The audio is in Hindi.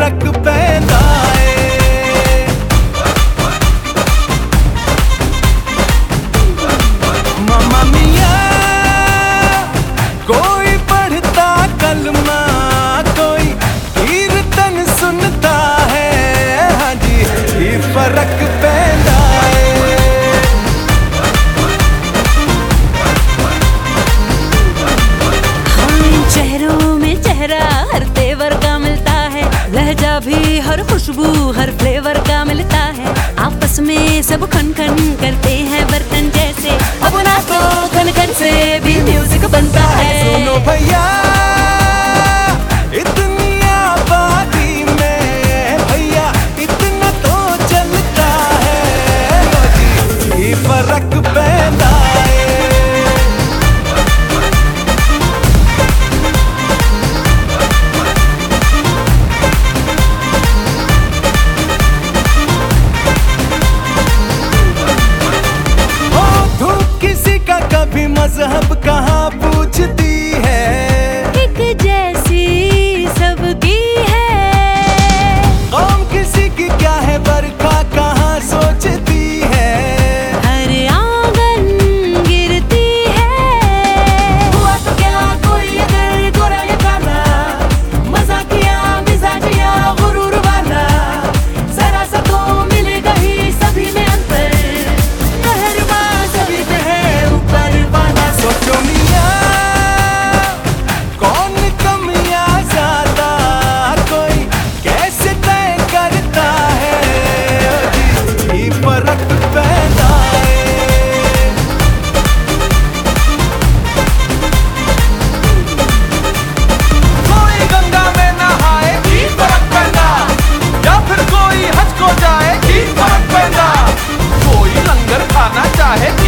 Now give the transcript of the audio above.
फर्क पैंदा है। मामा मिया कोई पढ़ता कलमा, कोई कीर्तन सुनता है, हाँ जी ये फर्क पैंदा है। चेहरों में चेहरा हर तेवर का मिलता है, लहजा भी हर खुशबू हर फ्लेवर का मिलता है। आपस में सब खन खन करते हैं बर्तन जैसे, अब ना तो खन खन से भी म्यूजिक बनता है। सुनो भैया इतनी आबादी में, भैया इतना तो चलता है, ये फर्क पैंदा है। कभी मजहब कहाँ पूछती है, एक जैसी सबकी है। कौम किसी की क्या है बरखा कहाँ सोचती है, हर आंगन गिरती है। हुआ तो क्या कोई अगर गोरा या काला, मजाकिया मिजाजिया गुरूर वाला, जरा सा तो मिलेगा ही सभी में अंतर, मेहरबान सभी पे है ऊपर वाला। सोचो मिया कौन कमियां ज्यादा, कोई कैसे तय करता है, ये फर्क पैदा है। कोई गंगा में नहाए की फर्क पैदा, या फिर कोई हज को जाए की फर्क पैदा, कोई लंगर खाना चाहे